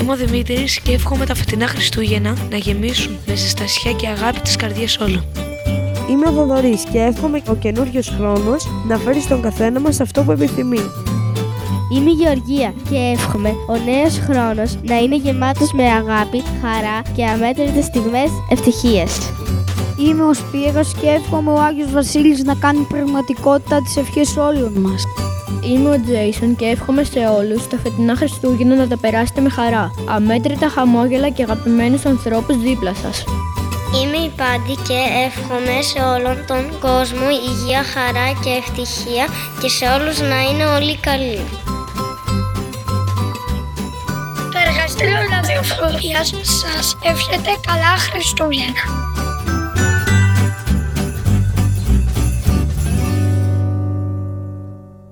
Είμαι ο Δημήτρης και εύχομαι τα φετινά Χριστούγεννα να γεμίσουν με ζεστασιά και αγάπη τις καρδιές όλων. Είμαι ο Θοδωρής και εύχομαι ο καινούριος χρόνος να φέρει στον καθένα μας αυτό που επιθυμεί. Είμαι η Γεωργία και εύχομαι ο νέος χρόνος να είναι γεμάτος με αγάπη, χαρά και αμέτρητες στιγμές ευτυχίας. Είμαι ο Σπύρος και εύχομαι ο Άγιος Βασίλης να κάνει πραγματικότητα τις ευχές όλων μας. Είμαι ο Τζέισον και εύχομαι σε όλους τα φετινά Χριστούγεννα να τα περάσετε με χαρά, αμέτρητα χαμόγελα και αγαπημένους ανθρώπους δίπλα σας. Είμαι η Πάντη και εύχομαι σε όλον τον κόσμο υγεία, χαρά και ευτυχία και σε όλους να είναι όλοι καλοί. Το εργαστήριο ραδιοφωνίας σας εύχεται καλά Χριστούγεννα.